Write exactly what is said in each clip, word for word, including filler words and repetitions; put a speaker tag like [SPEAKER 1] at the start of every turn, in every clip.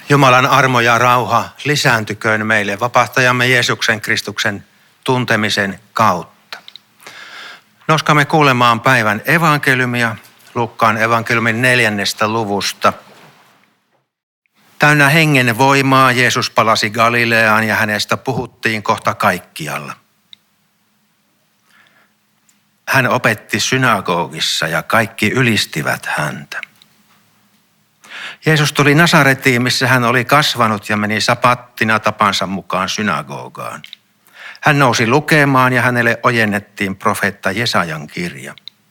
[SPEAKER 1] Jumalan armo ja rauha lisääntyköön meille vapahtajamme Jeesuksen Kristuksen tuntemisen kautta. Noustkaamme kuulemaan päivän evankeliumia Luukkaan evankeliumin neljännestä luvusta. Täynnä hengen voimaa Jeesus palasi Galileaan ja hänestä puhuttiin kohta kaikkialla. Hän opetti synagogissa ja kaikki ylistivät häntä. Jeesus tuli Nasaretiin, missä hän oli kasvanut ja meni sapattina tapansa mukaan synagogaan. Hän nousi lukemaan ja hänelle ojennettiin profeetta Jesajan kirja.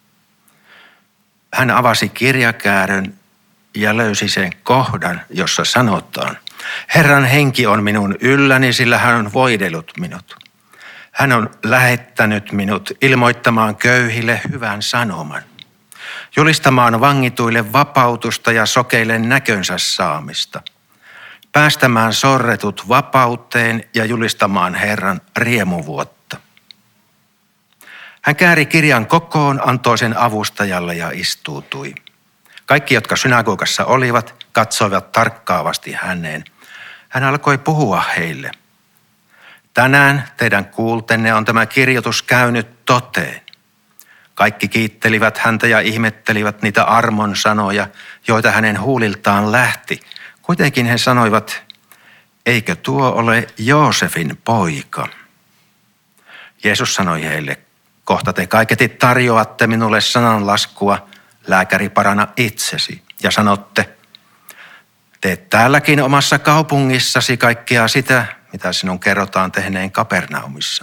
[SPEAKER 1] Hän avasi kirjakäärön ja löysi sen kohdan, jossa sanotaan: Herran henki on minun ylläni, sillä hän on voidellut minut. Hän on lähettänyt minut ilmoittamaan köyhille hyvän sanoman, julistamaan vangituille vapautusta ja sokeille näkönsä saamista, päästämään sorretut vapauteen ja julistamaan Herran riemuvuotta. Hän kääri kirjan kokoon, antoi sen avustajalle ja istuutui. Kaikki, jotka synagogassa olivat, katsoivat tarkkaavasti häneen. Hän alkoi puhua heille. Tänään teidän kuultenne on tämä kirjoitus käynyt toteen. Kaikki kiittelivät häntä ja ihmettelivät niitä armon sanoja, joita hänen huuliltaan lähti. Kuitenkin he sanoivat: eikö tuo ole Joosefin poika? Jeesus sanoi heille: kohta te kaiketi tarjoatte minulle sananlaskua, lääkäri paranna itsesi, ja sanotte: teet täälläkin omassa kaupungissasi kaikkea sitä, mitä sinun kerrotaan tehneen Kapernaumissa.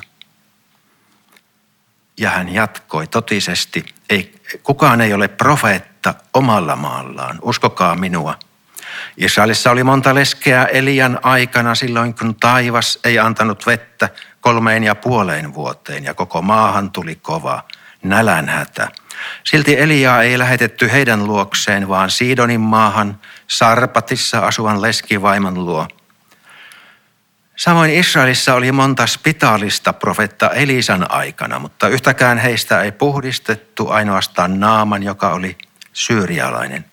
[SPEAKER 1] Ja hän jatkoi: totisesti, ei, kukaan ei ole profeetta omalla maallaan, uskokaa minua. Israelissa oli monta leskeä Elian aikana silloin, kun taivas ei antanut vettä kolmeen ja puoleen vuoteen ja koko maahan tuli kova nälänhätä. Silti Eliaa ei lähetetty heidän luokseen, vaan Siidonin maahan Sarpatissa asuvan leskivaimon luo. Samoin Israelissa oli monta spitaalista profetta Elisan aikana, mutta yhtäkään heistä ei puhdistettu, ainoastaan Naaman, joka oli syyrialainen.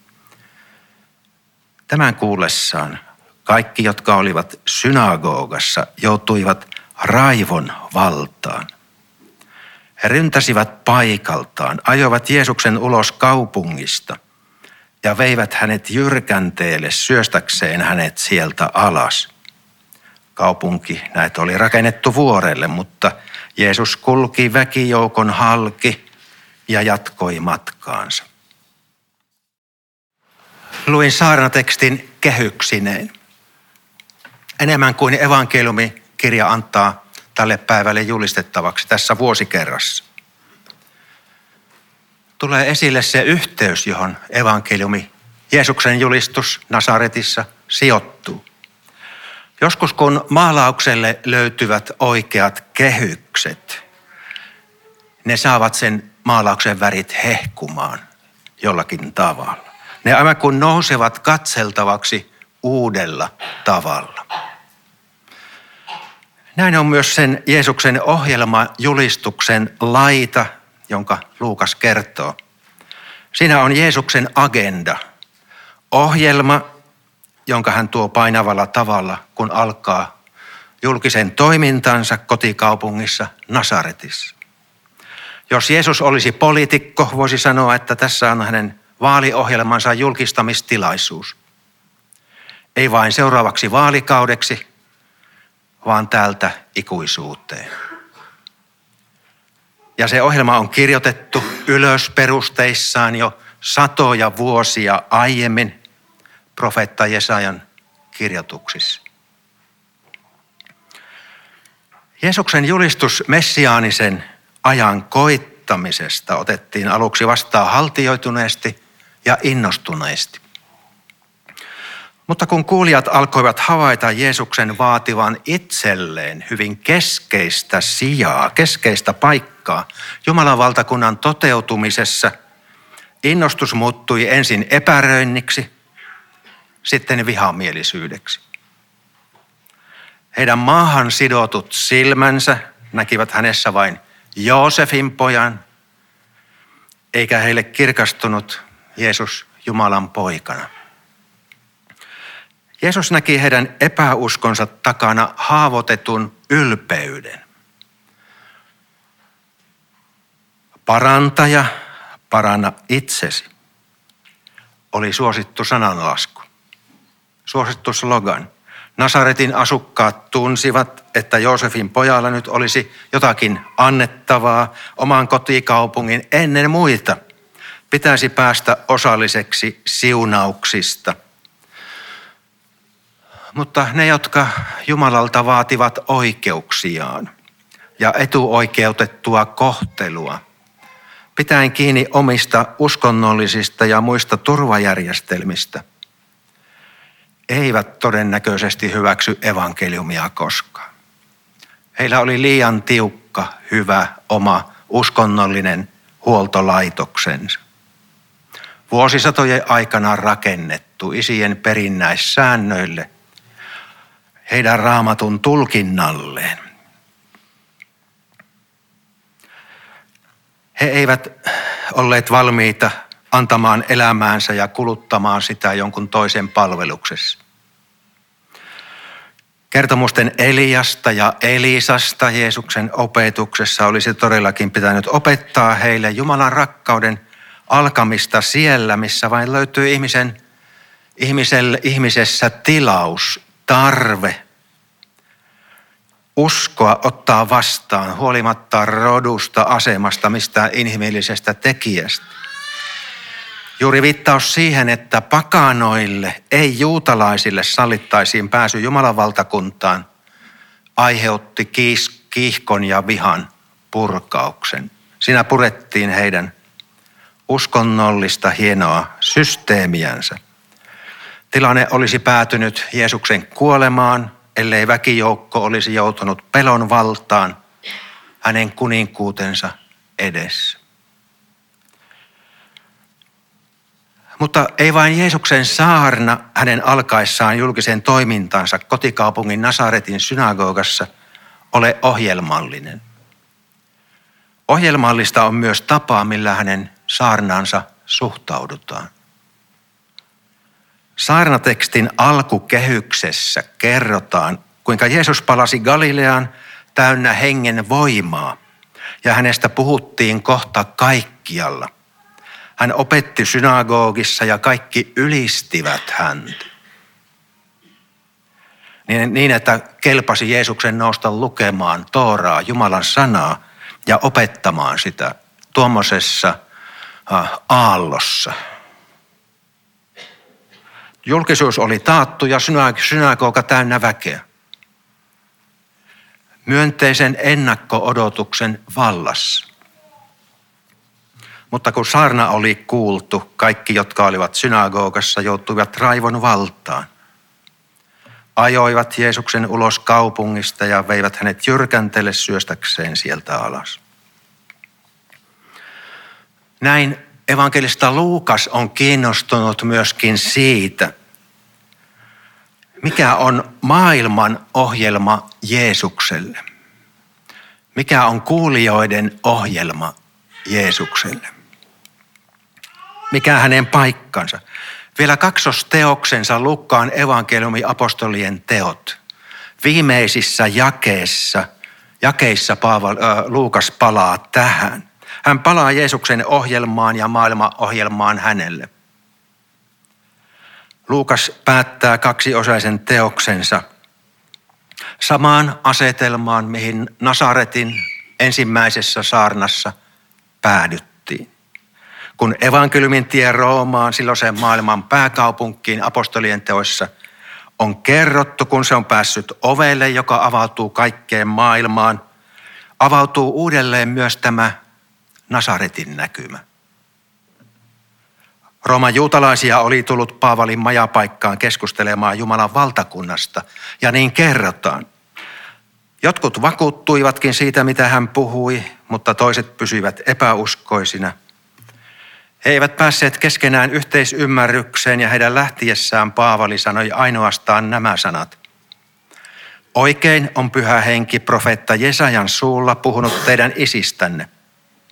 [SPEAKER 1] Tämän kuullessaan kaikki, jotka olivat synagogassa, joutuivat raivon valtaan. He ryntäsivät paikaltaan, ajoivat Jeesuksen ulos kaupungista ja veivät hänet jyrkänteelle syöstäkseen hänet sieltä alas. Kaupunki näitä oli rakennettu vuorelle, mutta Jeesus kulki väkijoukon halki ja jatkoi matkaansa. Luin saarnatekstin kehyksineen. Enemmän kuin evankeliumikirja antaa tälle päivälle julistettavaksi tässä vuosikerrassa. Tulee esille se yhteys, johon evankeliumi, Jeesuksen julistus Nasaretissa sijoittuu. Joskus kun maalaukselle löytyvät oikeat kehykset, ne saavat sen maalauksen värit hehkumaan jollakin tavalla. Ne aivan kun nousevat katseltavaksi uudella tavalla. Näin on myös sen Jeesuksen ohjelmajulistuksen laita, jonka Luukas kertoo. Siinä on Jeesuksen agenda, ohjelma, jonka hän tuo painavalla tavalla, kun alkaa julkisen toimintansa kotikaupungissa Nasaretissa. Jos Jeesus olisi poliitikko, voisi sanoa, että tässä on hänen vaaliohjelmansa julkistamistilaisuus. Ei vain seuraavaksi vaalikaudeksi, vaan täältä ikuisuuteen. Ja se ohjelma on kirjoitettu ylös perusteissaan jo satoja vuosia aiemmin profeetta Jesajan kirjoituksissa. Jeesuksen julistus messiaanisen ajan koittamisesta otettiin aluksi vastaan haltioituneesti ja innostuneesti. Mutta kun kuulijat alkoivat havaita Jeesuksen vaativan itselleen hyvin keskeistä sijaa, keskeistä paikkaa Jumalan valtakunnan toteutumisessa, innostus muuttui ensin epäröinniksi, sitten vihamielisyydeksi. Heidän maahan sidotut silmänsä näkivät hänessä vain Joosefin pojan, eikä heille kirkastunut Jeesus Jumalan poikana. Jeesus näki heidän epäuskonsa takana haavoitetun ylpeyden. Parantaja, paranna itsesi, oli suosittu sananlasku, suosittu slogan. Nasaretin asukkaat tunsivat, että Joosefin pojalla nyt olisi jotakin annettavaa oman kotikaupungin ennen muita. Pitäisi päästä osalliseksi siunauksista. Mutta ne, jotka Jumalalta vaativat oikeuksiaan ja etuoikeutettua kohtelua, pitäen kiinni omista uskonnollisista ja muista turvajärjestelmistä, eivät todennäköisesti hyväksy evankeliumia koskaan. Heillä oli liian tiukka, hyvä, oma uskonnollinen huoltolaitoksensa. Vuosisatojen aikana rakennettu isien perinnäissäännöille, heidän raamatun tulkinnalleen. He eivät olleet valmiita antamaan elämäänsä ja kuluttamaan sitä jonkun toisen palveluksessa. Kertomusten Eliasta ja Elisasta Jeesuksen opetuksessa olisi todellakin pitänyt opettaa heille Jumalan rakkauden alkamista siellä, missä vain löytyy ihmisen, ihmiselle, ihmisessä tilaus, tarve, uskoa ottaa vastaan huolimatta rodusta, asemasta, mistään inhimillisestä tekijästä. Juuri viittaus siihen, että pakanoille, ei juutalaisille sallittaisiin pääsy Jumalan valtakuntaan, aiheutti kiis, kiihkon ja vihan purkauksen. Siinä purettiin heidän uskonnollista hienoa systeemiänsä. Tilanne olisi päätynyt Jeesuksen kuolemaan, ellei väkijoukko olisi joutunut pelon valtaan hänen kuninkuutensa edessä. Mutta ei vain Jeesuksen saarna hänen alkaessaan julkisen toimintansa kotikaupungin Nasaretin synagogassa ole ohjelmallinen. Ohjelmallista on myös tapa, millä hänen saarnaansa suhtaudutaan. Saarnatekstin alkukehyksessä kerrotaan, kuinka Jeesus palasi Galileaan täynnä hengen voimaa ja hänestä puhuttiin kohta kaikkialla. Hän opetti synagogissa ja kaikki ylistivät häntä. Niin, niin, että kelpasi Jeesuksen nousta lukemaan Tooraa, Jumalan sanaa ja opettamaan sitä tuommoisessa aallossa. Julkisuus oli taattu ja synagoga täynnä väkeä. Myönteisen ennakko-odotuksen vallassa. Mutta kun saarna oli kuultu, kaikki, jotka olivat synagogassa, joutuivat raivon valtaan. Ajoivat Jeesuksen ulos kaupungista ja veivät hänet jyrkäntele syöstäkseen sieltä alas. Näin evankelista Luukas on kiinnostunut myöskin siitä, mikä on maailman ohjelma Jeesukselle. Mikä on kuulijoiden ohjelma Jeesukselle. Mikä hänen paikkansa. Vielä kaksosteoksensa Luukkaan evankeliumi apostolien teot. Viimeisissä jakeissa, jakeissa Paaval, äh, Luukas palaa tähän. Hän palaa Jeesuksen ohjelmaan ja maailmaohjelmaan hänelle. Luukas päättää kaksiosaisen teoksensa samaan asetelmaan, mihin Nasaretin ensimmäisessä saarnassa päädyttiin. Kun evankeliumin tie Roomaan, silloiseen maailman pääkaupunkiin apostolien teoissa, on kerrottu, kun se on päässyt ovelle, joka avautuu kaikkeen maailmaan, avautuu uudelleen myös tämä Nasaretin näkymä. Rooman juutalaisia oli tullut Paavalin majapaikkaan keskustelemaan Jumalan valtakunnasta, ja niin kerrotaan. Jotkut vakuuttuivatkin siitä, mitä hän puhui, mutta toiset pysyivät epäuskoisina. He eivät päässeet keskenään yhteisymmärrykseen ja heidän lähtiessään Paavali sanoi ainoastaan nämä sanat. Oikein on Pyhä Henki profeetta Jesajan suulla puhunut teidän isistänne.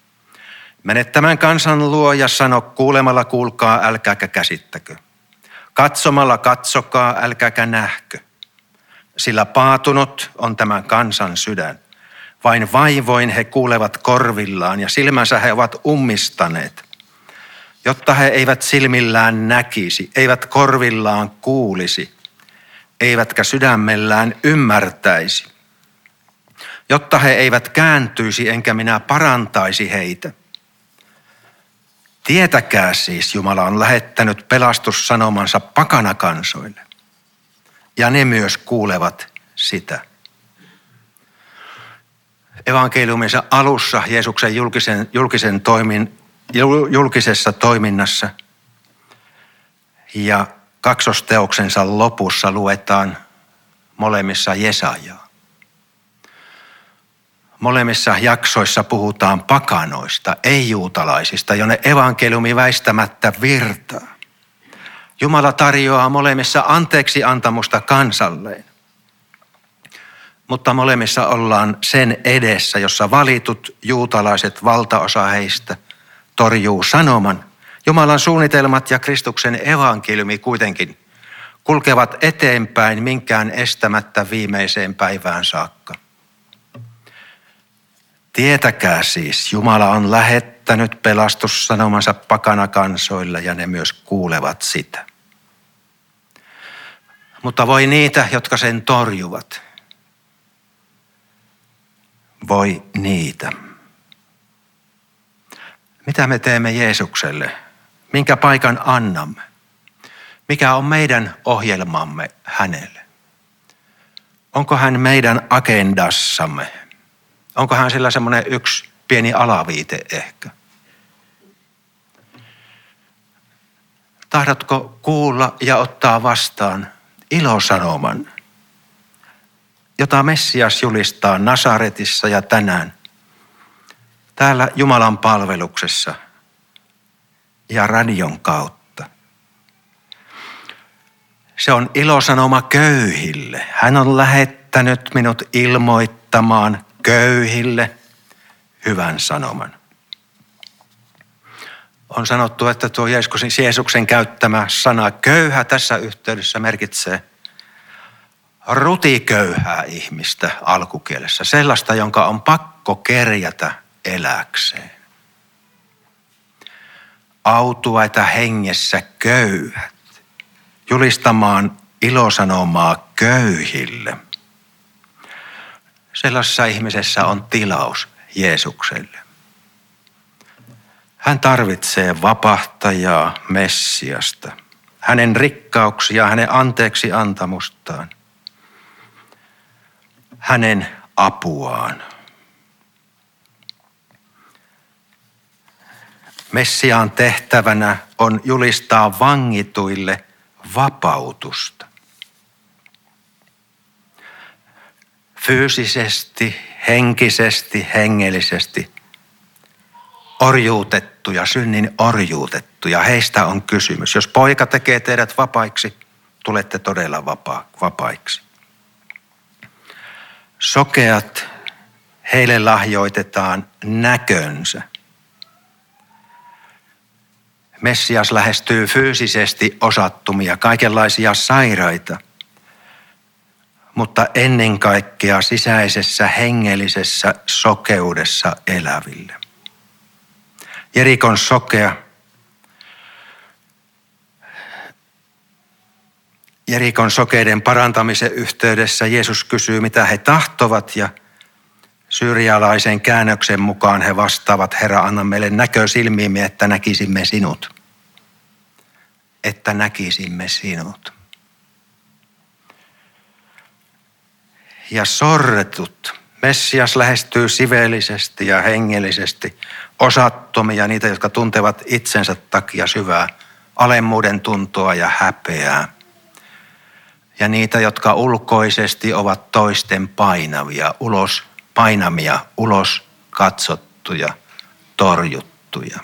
[SPEAKER 1] Mene tämän kansan luo ja sano kuulemalla kuulkaa, älkääkä käsittäkö. Katsomalla katsokaa, älkääkä nähkö, sillä paatunut on tämän kansan sydän. Vain vaivoin he kuulevat korvillaan ja silmänsä he ovat ummistaneet, jotta he eivät silmillään näkisi, eivät korvillaan kuulisi, eivätkä sydämellään ymmärtäisi, jotta he eivät kääntyisi enkä minä parantaisi heitä. Tietäkää siis, Jumala on lähettänyt pelastussanomansa pakanakansoille, ja ne myös kuulevat sitä. Evankeliuminsa alussa Jeesuksen julkisen, julkisen toimin, julkisessa toiminnassa ja kaksosteoksensa lopussa luetaan molemmissa Jesajaa. Molemmissa jaksoissa puhutaan pakanoista, ei-juutalaisista, jonne evankeliumi väistämättä virtaa. Jumala tarjoaa molemmissa anteeksi antamusta kansalleen. Mutta molemmissa ollaan sen edessä, jossa valitut juutalaiset, valtaosa heistä, torjuu sanoman. Jumalan suunnitelmat ja Kristuksen evankeliumi kuitenkin kulkevat eteenpäin minkään estämättä viimeiseen päivään saakka. Tietäkää siis, Jumala on lähettänyt pelastussanomansa pakanakansoille ja ne myös kuulevat sitä. Mutta voi niitä, jotka sen torjuvat. Voi niitä. Mitä me teemme Jeesukselle? Minkä paikan annamme? Mikä on meidän ohjelmamme hänelle? Onko hän meidän agendassamme? Onko hän sillä semmoinen yksi pieni alaviite ehkä? Tahdotko kuulla ja ottaa vastaan ilosanoman, jota Messias julistaa Nasaretissa ja tänään, täällä Jumalan palveluksessa ja radion kautta? Se on ilosanoma köyhille. Hän on lähettänyt minut ilmoittamaan köyhille hyvän sanoman. On sanottu, että tuo Jeesuksen käyttämä sana köyhä tässä yhteydessä merkitsee rutiköyhää ihmistä alkukielessä. Sellaista, jonka on pakko kerjätä eläkseen. Autuaita hengessä köyhät, julistamaan ilosanomaa köyhille. Sellaisessa ihmisessä on tilaus Jeesukselle. Hän tarvitsee vapahtajaa, Messiasta, hänen rikkauksia, hänen anteeksi antamustaan, hänen apuaan. Messiaan tehtävänä on julistaa vangituille vapautusta. Fyysisesti, henkisesti, hengellisesti orjuutettuja, synnin orjuutettuja. Heistä on kysymys. Jos poika tekee teidät vapaiksi, tulette todella vapa- vapaiksi. Sokeat, heille lahjoitetaan näkönsä. Messias lähestyy fyysisesti osattomia, kaikenlaisia sairaita, mutta ennen kaikkea sisäisessä hengellisessä sokeudessa eläville. Jerikon sokea, Jerikon sokeiden parantamisen yhteydessä Jeesus kysyy, mitä he tahtovat, ja syyrialaisen käännöksen mukaan he vastaavat: Herra, anna meille näkö silmiimme, että näkisimme sinut. Että näkisimme sinut. Ja sorretut. Messias lähestyy sivellisesti ja hengellisesti osattomia, niitä, jotka tuntevat itsensä takia syvää alemmuuden tuntoa ja häpeää. Ja niitä, jotka ulkoisesti ovat toisten painavia, ulos painamia, ulos katsottuja, torjuttuja.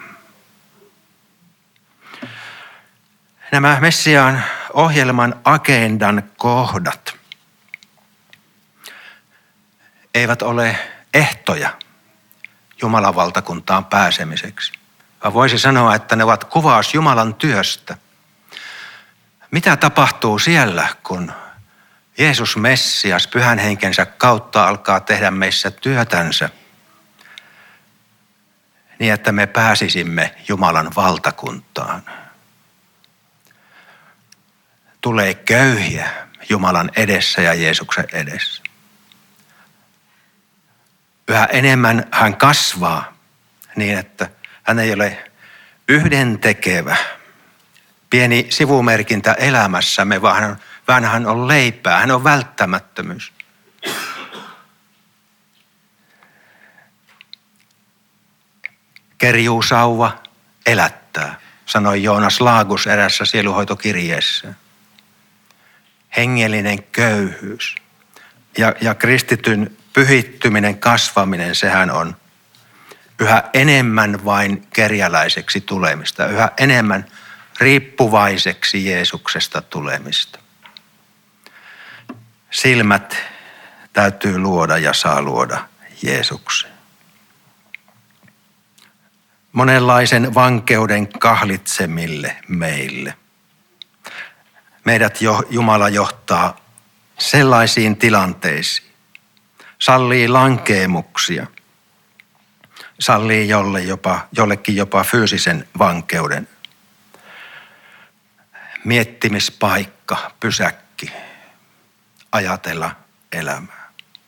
[SPEAKER 1] Nämä Messiaan ohjelman agendan kohdat eivät ole ehtoja Jumalan valtakuntaan pääsemiseksi, vaan voisi sanoa, että ne ovat kuvaus Jumalan työstä. Mitä tapahtuu siellä, kun Jeesus Messias pyhän henkensä kautta alkaa tehdä meissä työtänsä niin, että me pääsisimme Jumalan valtakuntaan? Tulee köyhiä Jumalan edessä ja Jeesuksen edessä. Yhä enemmän hän kasvaa niin, että hän ei ole yhdentekevä, pieni sivumerkintä elämässämme, vaan vaan hän on leipää, hän on välttämättömyys. Kerjuusauva elättää, sanoi Joonas Laagus erässä sieluhoitokirjeessä. Hengellinen köyhyys ja, ja kristityn pyhittyminen, kasvaminen, sehän on yhä enemmän vain kerjäläiseksi tulemista, yhä enemmän riippuvaiseksi Jeesuksesta tulemista. Silmät täytyy luoda ja saa luoda Jeesukseen. Monenlaisen vankeuden kahlitsemille meille. Meidät jo, Jumala johtaa sellaisiin tilanteisiin. Sallii lankeemuksia. Sallii jolle jopa, jollekin jopa fyysisen vankeuden. Miettimispaikka, pysäkki. Ajatella elämää.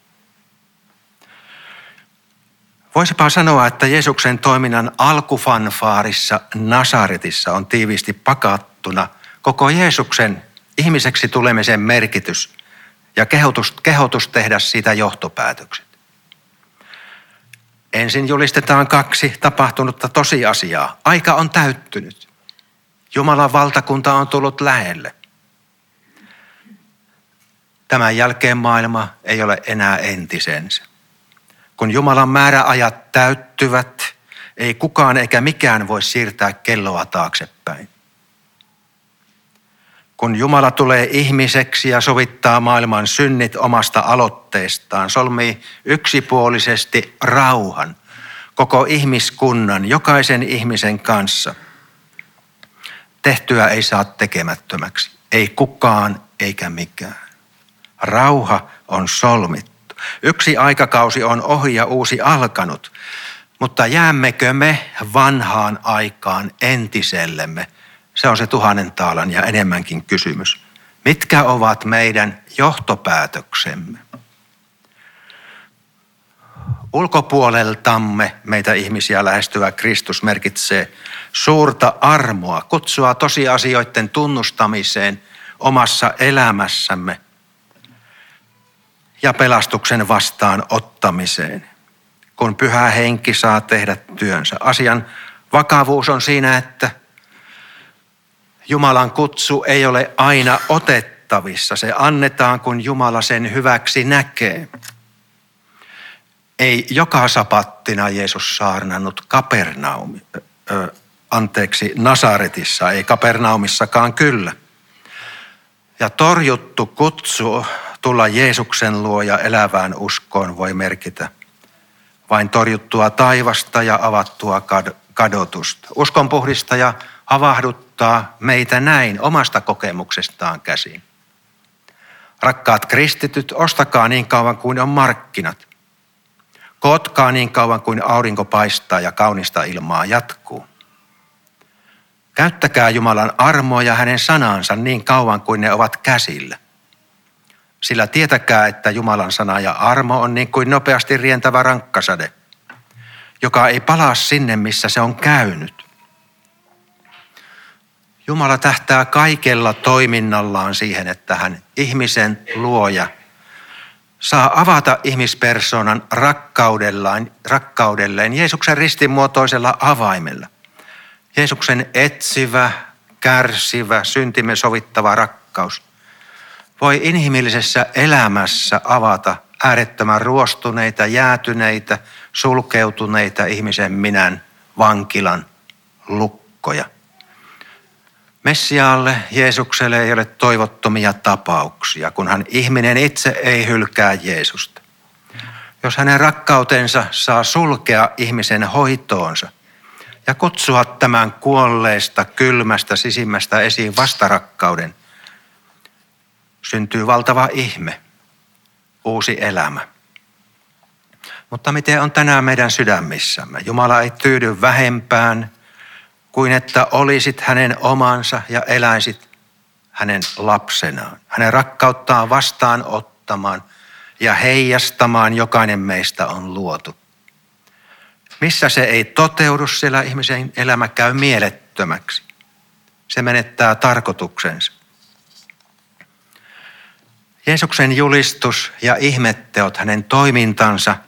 [SPEAKER 1] Voisipa sanoa, että Jeesuksen toiminnan alkufanfaarissa Nasaretissa on tiiviisti pakattuna koko Jeesuksen ihmiseksi tulemisen merkitys ja kehotus, kehotus tehdä siitä johtopäätökset. Ensin julistetaan kaksi tapahtunutta tosiasiaa. Aika on täyttynyt. Jumalan valtakunta on tullut lähelle. Tämän jälkeen maailma ei ole enää entisensä. Kun Jumalan määräajat täyttyvät, ei kukaan eikä mikään voi siirtää kelloa taaksepäin. Kun Jumala tulee ihmiseksi ja sovittaa maailman synnit omasta aloitteestaan, solmii yksipuolisesti rauhan koko ihmiskunnan, jokaisen ihmisen kanssa. Tehtyä ei saa tekemättömäksi, ei kukaan eikä mikään. Rauha on solmittu. Yksi aikakausi on ohi ja uusi alkanut, mutta jäämmekö me vanhaan aikaan entisellemme? Se on se tuhannen taalan ja enemmänkin kysymys. Mitkä ovat meidän johtopäätöksemme? Ulkopuoleltamme meitä ihmisiä lähestyvä Kristus merkitsee suurta armoa, kutsua tosiasioiden tunnustamiseen omassa elämässämme ja pelastuksen vastaan ottamiseen, kun Pyhä Henki saa tehdä työnsä. Asian vakavuus on siinä, että Jumalan kutsu ei ole aina otettavissa. Se annetaan, kun Jumala sen hyväksi näkee. Ei joka sapattina Jeesus saarnannut Kapernaumi, ö, anteeksi, Nasaretissa, ei Kapernaumissakaan kyllä. Ja torjuttu kutsu tulla Jeesuksen luo ja elävään uskoon voi merkitä vain torjuttua taivasta ja avattua kadotusta. Uskonpuhdistaja havahduttaa meitä näin omasta kokemuksestaan käsin. Rakkaat kristityt, ostakaa niin kauan kuin on markkinat. Kootkaa niin kauan kuin aurinko paistaa ja kaunista ilmaa jatkuu. Käyttäkää Jumalan armoa ja hänen sanansa niin kauan kuin ne ovat käsillä. Sillä tietäkää, että Jumalan sana ja armo on niin kuin nopeasti rientävä rankkasade, joka ei palaa sinne, missä se on käynyt. Jumala tähtää kaikella toiminnallaan siihen, että hän ihmisen luoja saa avata ihmispersonan rakkaudellaan, rakkaudelleen Jeesuksen ristinmuotoisella avaimella. Jeesuksen etsivä, kärsivä, syntimme sovittava rakkaus voi inhimillisessä elämässä avata äärettömän ruostuneita, jäätyneitä, sulkeutuneita ihmisen minän vankilan lukkoja. Messiaalle, Jeesukselle ei ole toivottomia tapauksia, kunhan ihminen itse ei hylkää Jeesusta. Jos hänen rakkautensa saa sulkea ihmisen hoitoonsa ja kutsua tämän kuolleesta, kylmästä, sisimmästä esiin vastarakkauden, syntyy valtava ihme, uusi elämä. Mutta miten on tänään meidän sydämissämme? Jumala ei tyydy vähempään kuin että olisit hänen omansa ja eläisit hänen lapsenaan. Hänen rakkauttaan vastaanottamaan ja heijastamaan jokainen meistä on luotu. Missä se ei toteudu, siellä ihmisen elämä käy mielettömäksi. Se menettää tarkoituksensa. Jeesuksen julistus ja ihmetteot, hänen toimintansa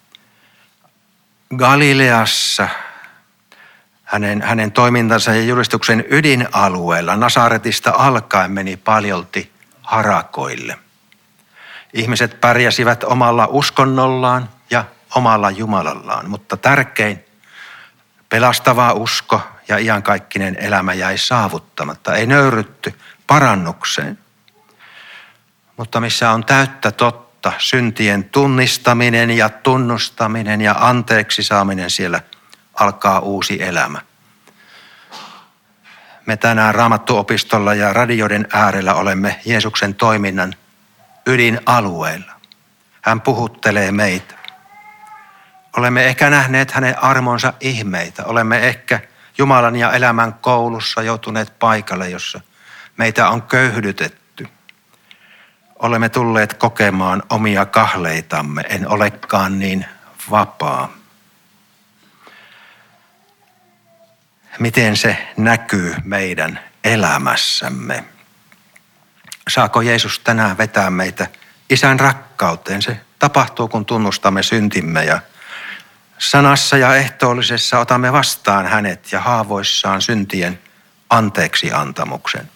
[SPEAKER 1] Galileassa, hänen, hänen toimintansa ja julistuksen ydinalueella Nasaretista alkaen meni paljolti harakoille. Ihmiset pärjäsivät omalla uskonnollaan ja omalla Jumalallaan, mutta tärkein pelastava usko ja iankaikkinen elämä jäi saavuttamatta. Ei nöyrytty parannukseen, mutta missä on täyttä totta, syntien tunnistaminen ja tunnustaminen ja anteeksi saaminen, siellä alkaa uusi elämä. Me tänään Raamattuopistolla ja radioiden äärellä olemme Jeesuksen toiminnan ydinalueella. Hän puhuttelee meitä. Olemme ehkä nähneet hänen armonsa ihmeitä. Olemme ehkä Jumalan ja elämän koulussa joutuneet paikalle, jossa meitä on köyhdytetty. Olemme tulleet kokemaan omia kahleitamme. En olekaan niin vapaa. Miten se näkyy meidän elämässämme? Saako Jeesus tänään vetää meitä Isän rakkauteen? Se tapahtuu, kun tunnustamme syntimme ja sanassa ja ehtoollisessa otamme vastaan hänet ja haavoissaan syntien anteeksi antamuksen.